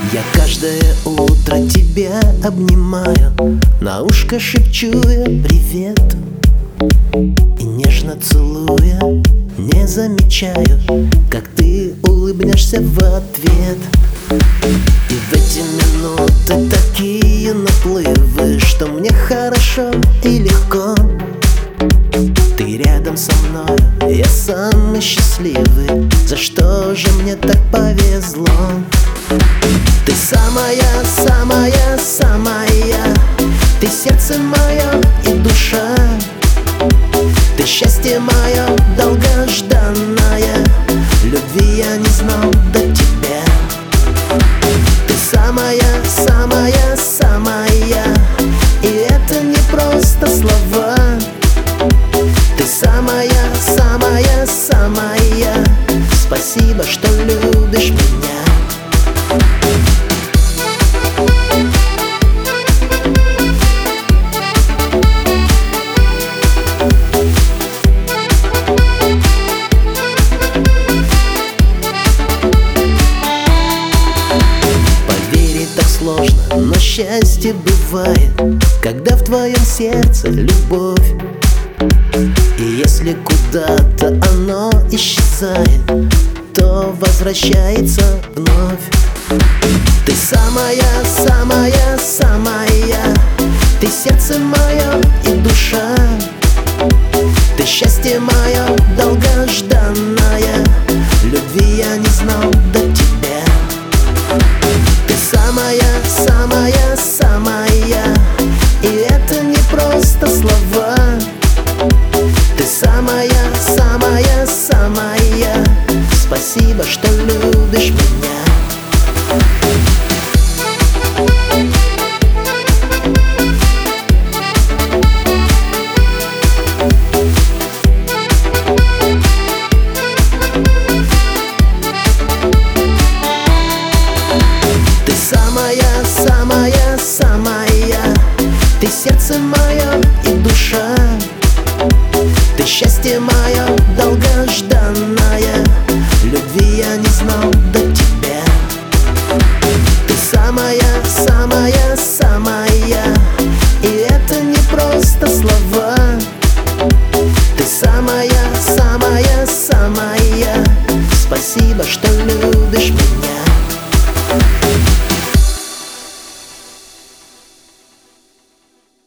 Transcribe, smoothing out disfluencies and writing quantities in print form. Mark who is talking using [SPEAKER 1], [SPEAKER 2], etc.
[SPEAKER 1] Я каждое утро тебя обнимаю, на ушко шепчу я привет, и нежно целуя не замечаю, как ты улыбнешься в ответ. И в эти минуты такие наплывы, что мне хорошо и легко. Ты рядом со мной, я самый счастливый. За что же мне так повезло? Ты самая, самая, самая. Ты сердце мое и душа. Ты счастье мое долгожданное. Любви я не знал до тебя. Ты самая, самая, самая. И это не просто слова. Ты самая, самая, самая. Спасибо, что любишь меня. Поверить так сложно, но счастье бывает, когда в твоем сердце любовь. И если куда-то оно исчезает, то возвращается вновь. Ты самая, самая, самая. Ты сердце мое и душа. Ты счастье мое долгожданное. Любви я не знал до тебя. Ты самая, самая, самая. И это не просто слова. Ты самая, самая, самая. Спасибо, что любишь меня. Ты самая, самая, самая. Ты сердце мое и душа. Ты счастье мое долгожданное.